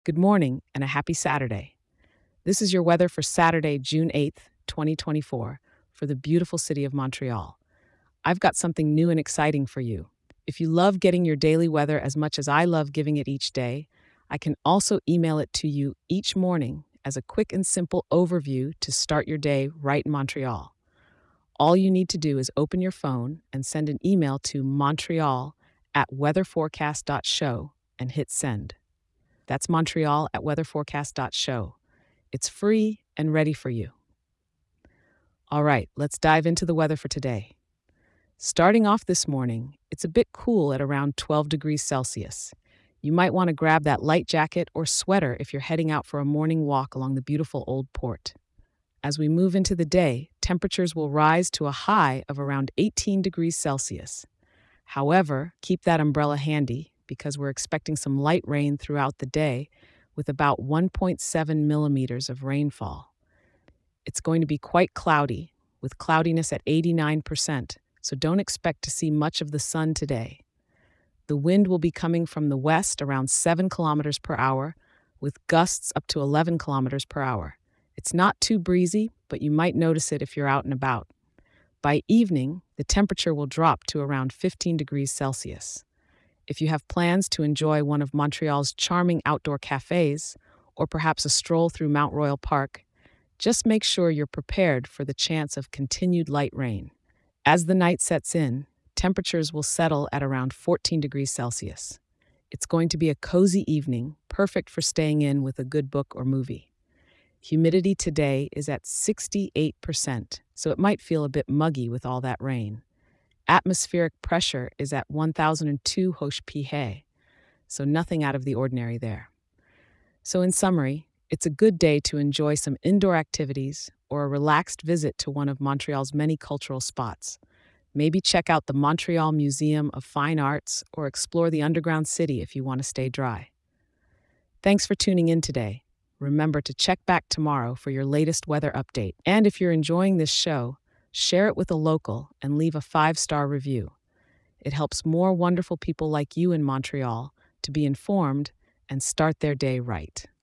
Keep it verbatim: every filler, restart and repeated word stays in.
Good morning and a happy Saturday. This is your weather for Saturday, June eighth, twenty twenty-four, for the beautiful city of Montreal. I've got something new and exciting for you. If you love getting your daily weather as much as I love giving it each day, I can also email it to you each morning as a quick and simple overview to start your day right in Montreal. All you need to do is open your phone and send an email to Montreal at weatherforecast dot show and hit send. That's Montreal at weatherforecast dot show. It's free and ready for you. All right, let's dive into the weather for today. Starting off this morning, it's a bit cool at around twelve degrees Celsius. You might want to grab that light jacket or sweater if you're heading out for a morning walk along the beautiful Old Port. As we move into the day, temperatures will rise to a high of around eighteen degrees Celsius. However, keep that umbrella handy because we're expecting some light rain throughout the day with about one point seven millimeters of rainfall. It's going to be quite cloudy, with cloudiness at eighty-nine percent, so don't expect to see much of the sun today. The wind will be coming from the west around seven kilometers per hour, with gusts up to eleven kilometers per hour. It's not too breezy, but you might notice it if you're out and about. By evening, the temperature will drop to around fifteen degrees Celsius. If you have plans to enjoy one of Montreal's charming outdoor cafes, or perhaps a stroll through Mount Royal Park, just make sure you're prepared for the chance of continued light rain. As the night sets in, temperatures will settle at around fourteen degrees Celsius. It's going to be a cozy evening, perfect for staying in with a good book or movie. Humidity today is at sixty-eight percent, so it might feel a bit muggy with all that rain. Atmospheric pressure is at one thousand two Hosh P H, so nothing out of the ordinary there. So in summary, it's a good day to enjoy some indoor activities or a relaxed visit to one of Montreal's many cultural spots. Maybe check out the Montreal Museum of Fine Arts or explore the underground city if you want to stay dry. Thanks for tuning in today. Remember to check back tomorrow for your latest weather update. And if you're enjoying this show, share it with a local and leave a five-star review. It helps more wonderful people like you in Montreal to be informed and start their day right.